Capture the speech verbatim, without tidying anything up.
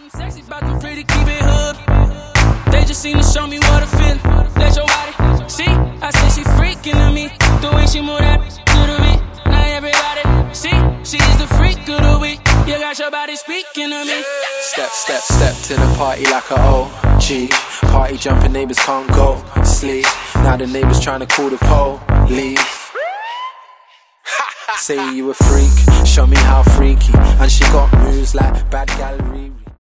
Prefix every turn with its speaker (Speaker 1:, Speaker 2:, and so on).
Speaker 1: I'm sexy, about them pretty, keep it hood. They just seem to show me what I feel. Let your body see. I say she freaking to me. The way she move that to the beat. Now everybody see. She is the freak of the week. You got your body speaking to me.
Speaker 2: Step, step, step to the party like a O G. Party jumping, neighbors can't go sleep. Now the neighbors trying to call the police. Say you a freak, show me how freaky. And she got moves like bad gal Riri.